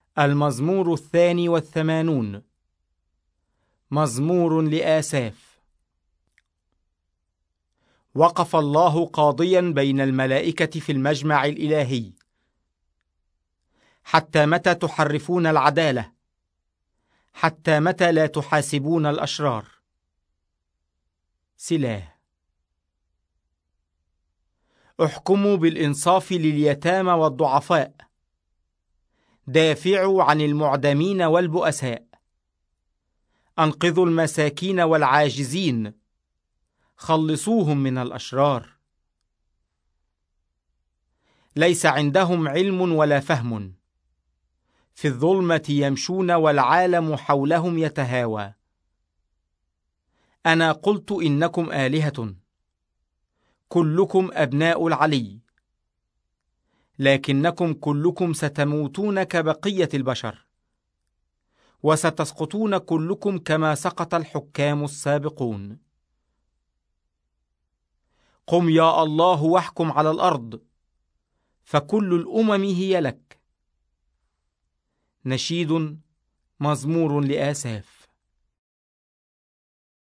المزمور 82. مزمور لآساف. وقف الله قاضيا بين الملائكة في المجمع الإلهي. حتى متى تحرفون العدالة؟ حتى متى لا تحاسبون الأشرار؟ سلاه. احكموا بالإنصاف لليتامى والضعفاء، دافعوا عن المعدمين والبؤساء، أنقذوا المساكين والعاجزين، خلصوهم من الأشرار. ليس عندهم علم ولا فهم، في الظلمة يمشون والعالم حولهم يتهاوى. أنا قلت إنكم آلهة، كلكم أبناء العلي، لكنكم كلكم ستموتون كبقية البشر، وستسقطون كلكم كما سقط الحكام السابقون. قم يا الله واحكم على الأرض، فكل الأمم هي لك. نشيد. مزمور لآساف.